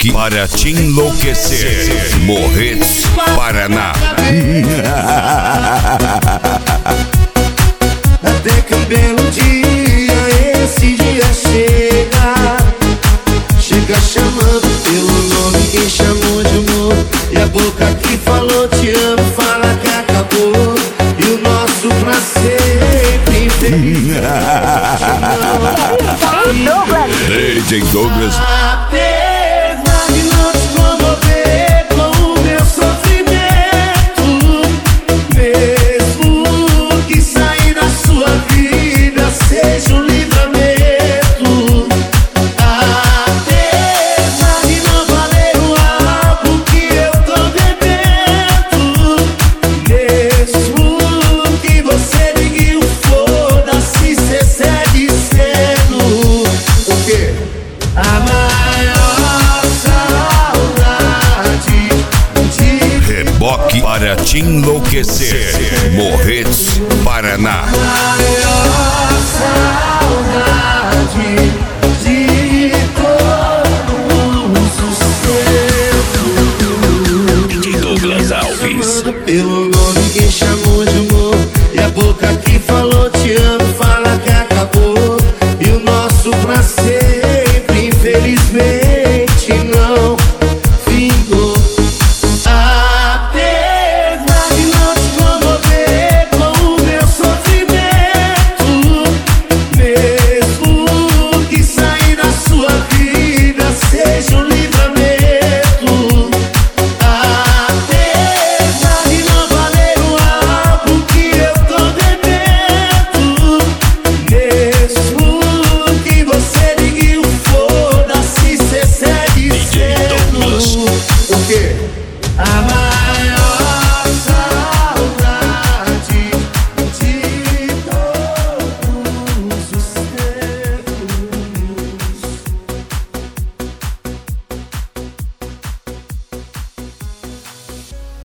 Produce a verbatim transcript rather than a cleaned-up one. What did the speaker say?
Reboque para te enlouquecer. Morretes, Paraná. Até que um belo dia, esse dia chega. Chega chamando pelo nome, quem chamou de amor. E a boca que falou te amo, fala que acabou. E o nosso pra sempre feliz. D J Douglas. Apesar de não te comover com o meu sofrimento, mesmo que sair da sua vida seja um livramento. Apesar de não valer o álcool que eu tô bebendo, mesmo que você ligue o foda-se, cê segue sendo o quê? A maior saudade de Reboque para te enlouquecer. Morretes, Paraná. maior saudade de todo o seu. D J Douglas Alves. Pelo nome quem chamou